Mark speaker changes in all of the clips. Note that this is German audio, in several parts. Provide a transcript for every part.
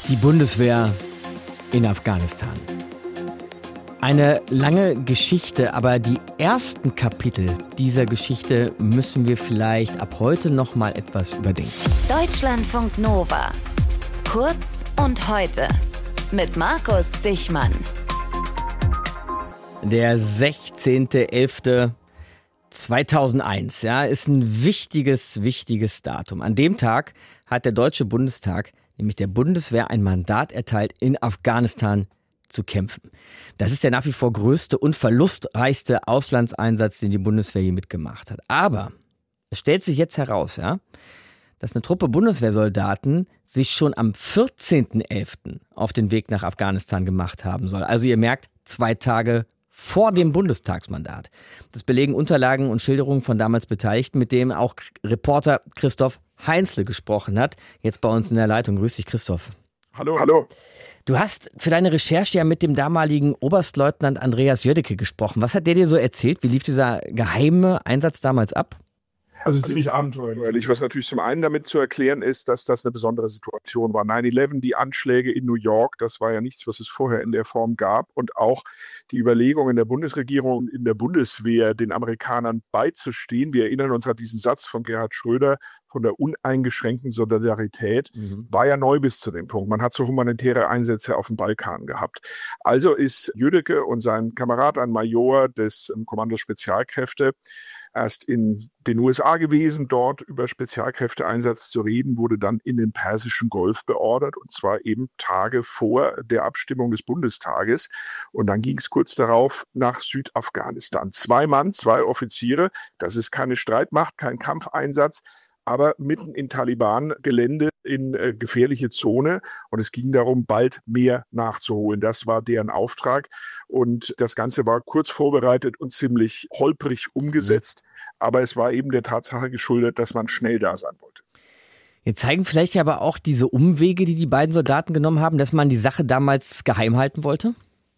Speaker 1: Die Bundeswehr in Afghanistan. Eine lange Geschichte, aber die ersten Kapitel dieser Geschichte müssen wir vielleicht ab heute noch mal etwas überdenken.
Speaker 2: Deutschlandfunk Nova. Kurz und heute. Mit Markus Dichmann.
Speaker 1: Der 16.11.2001, ja, ist ein wichtiges Datum. An dem Tag hat der Deutsche Bundestag nämlich der Bundeswehr ein Mandat erteilt, in Afghanistan zu kämpfen. Das ist der nach wie vor größte und verlustreichste Auslandseinsatz, den die Bundeswehr je mitgemacht hat. Aber es stellt sich jetzt heraus, ja, dass eine Truppe Bundeswehrsoldaten sich schon am 14.11. auf den Weg nach Afghanistan gemacht haben soll. Also ihr merkt, 2 Tage vor dem Bundestagsmandat. Das belegen Unterlagen und Schilderungen von damals Beteiligten, mit dem auch Reporter Christoph Heinzle gesprochen hat. Jetzt bei uns in der Leitung. Grüß dich, Christoph.
Speaker 3: Hallo.
Speaker 1: Du hast für deine Recherche ja mit dem damaligen Oberstleutnant Andreas Jödecke gesprochen. Was hat der dir so erzählt? Wie lief dieser geheime Einsatz damals ab?
Speaker 3: Also ziemlich abenteuerlich. Was natürlich zum einen damit zu erklären ist, dass das eine besondere Situation war. 9/11, die Anschläge in New York, das war ja nichts, was es vorher in der Form gab. Und auch die Überlegung in der Bundesregierung und in der Bundeswehr, den Amerikanern beizustehen. Wir erinnern uns an diesen Satz von Gerhard Schröder von der uneingeschränkten Solidarität, war ja neu bis zu dem Punkt. Man hat so humanitäre Einsätze auf dem Balkan gehabt. Also ist Jödecke und sein Kamerad, ein Major des Kommandos Spezialkräfte, erst in den USA gewesen, dort über Spezialkräfteeinsatz zu reden, wurde dann in den Persischen Golf beordert, und zwar eben Tage vor der Abstimmung des Bundestages. Und dann ging es kurz darauf nach Südafghanistan. 2 Mann, 2 Offiziere, das ist keine Streitmacht, kein Kampfeinsatz, aber mitten in Taliban-Gelände, in gefährliche Zone. Und es ging darum, bald mehr nachzuholen. Das war deren Auftrag. Und das Ganze war kurz vorbereitet und ziemlich holprig umgesetzt. Aber es war eben der Tatsache geschuldet, dass man schnell da sein wollte.
Speaker 1: Jetzt zeigen vielleicht aber auch diese Umwege, die die beiden Soldaten genommen haben, dass man die Sache damals geheim halten wollte?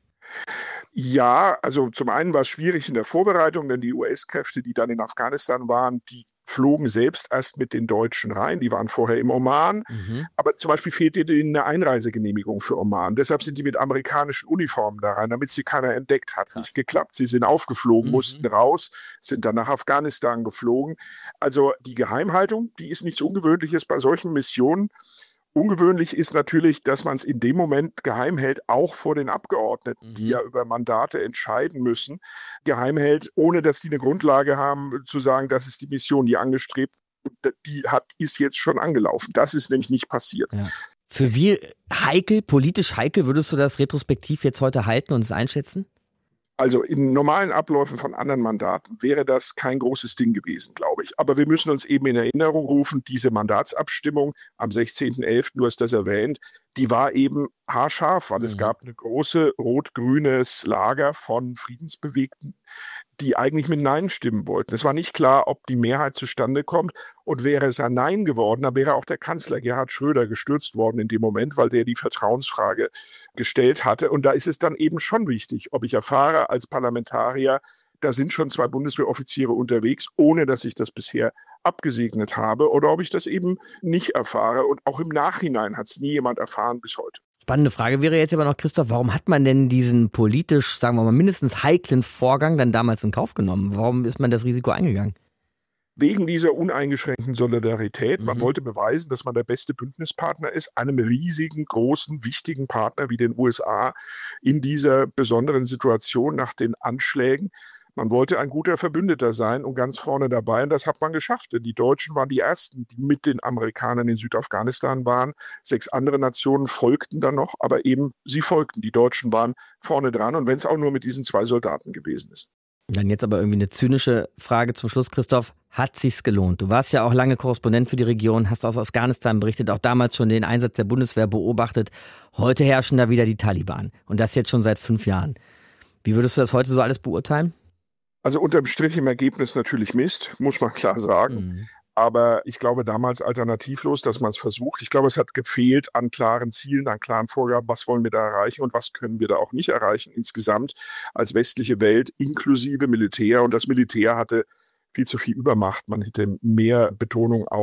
Speaker 3: Ja, also zum einen war es schwierig in der Vorbereitung, denn die US-Kräfte, die dann in Afghanistan waren, die flogen selbst erst mit den Deutschen rein. Die waren vorher im Oman. Aber zum Beispiel fehlte denen eine Einreisegenehmigung für Oman. Deshalb sind die mit amerikanischen Uniformen da rein, damit sie keiner entdeckt hat. Nicht geklappt. Sie sind aufgeflogen, mussten raus, sind dann nach Afghanistan geflogen. Also die Geheimhaltung, die ist nichts Ungewöhnliches bei solchen Missionen. Ungewöhnlich ist natürlich, dass man es in dem Moment geheim hält, auch vor den Abgeordneten, die ja über Mandate entscheiden müssen, geheim hält, ohne dass die eine Grundlage haben, zu sagen, das ist die Mission, die angestrebt wird, ist jetzt schon angelaufen. Das ist nämlich nicht passiert.
Speaker 1: Ja. Für wie heikel, politisch heikel, würdest du das retrospektiv jetzt heute halten und es einschätzen?
Speaker 3: Also in normalen Abläufen von anderen Mandaten wäre das kein großes Ding gewesen, glaube ich. Aber wir müssen uns eben in Erinnerung rufen, diese Mandatsabstimmung am 16.11., du hast das erwähnt, die war eben haarscharf, weil es gab eine große rot-grünes Lager von Friedensbewegten, die eigentlich mit Nein stimmen wollten. Es war nicht klar, ob die Mehrheit zustande kommt, und wäre es ein Nein geworden, dann wäre auch der Kanzler Gerhard Schröder gestürzt worden in dem Moment, weil der die Vertrauensfrage gestellt hatte. Und da ist es dann eben schon wichtig, ob ich erfahre als Parlamentarier, da sind schon 2 Bundeswehroffiziere unterwegs, ohne dass ich das bisher abgesegnet habe, oder ob ich das eben nicht erfahre. Und auch im Nachhinein hat es nie jemand erfahren bis heute.
Speaker 1: Spannende Frage wäre jetzt aber noch, Christoph, warum hat man denn diesen politisch, sagen wir mal, mindestens heiklen Vorgang dann damals in Kauf genommen? Warum ist man das Risiko eingegangen?
Speaker 3: Wegen dieser uneingeschränkten Solidarität. Man wollte beweisen, dass man der beste Bündnispartner ist, einem riesigen, großen, wichtigen Partner wie den USA in dieser besonderen Situation nach den Anschlägen. Man wollte ein guter Verbündeter sein und ganz vorne dabei, und das hat man geschafft. Denn die Deutschen waren die Ersten, die mit den Amerikanern in Südafghanistan waren. 6 andere Nationen folgten dann noch, aber eben sie folgten. Die Deutschen waren vorne dran, und wenn es auch nur mit diesen 2 Soldaten gewesen ist.
Speaker 1: Dann jetzt aber irgendwie eine zynische Frage zum Schluss, Christoph. Hat sich's gelohnt? Du warst ja auch lange Korrespondent für die Region, hast aus Afghanistan berichtet, auch damals schon den Einsatz der Bundeswehr beobachtet. Heute herrschen da wieder die Taliban, und das jetzt schon seit 5 Jahren. Wie würdest du das heute so alles beurteilen?
Speaker 3: Also unterm Strich im Ergebnis natürlich Mist, muss man klar sagen. Aber ich glaube, damals alternativlos, dass man es versucht. Ich glaube, es hat gefehlt an klaren Zielen, an klaren Vorgaben, was wollen wir da erreichen und was können wir da auch nicht erreichen insgesamt als westliche Welt, inklusive Militär. Und das Militär hatte viel zu viel Übermacht. Man hätte mehr Betonung auf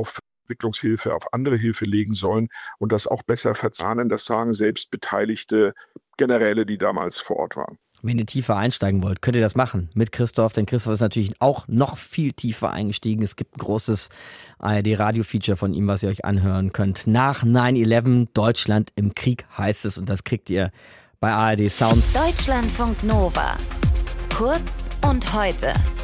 Speaker 3: Entwicklungshilfe auf andere Hilfe legen sollen und das auch besser verzahnen. Das sagen selbst beteiligte Generäle, die damals vor Ort waren.
Speaker 1: Wenn ihr tiefer einsteigen wollt, könnt ihr das machen mit Christoph, denn Christoph ist natürlich auch noch viel tiefer eingestiegen. Es gibt ein großes ARD-Radio-Feature von ihm, was ihr euch anhören könnt. Nach 9/11, Deutschland im Krieg heißt es, und das kriegt ihr bei ARD Sounds.
Speaker 2: Deutschlandfunk Nova. Kurz und heute.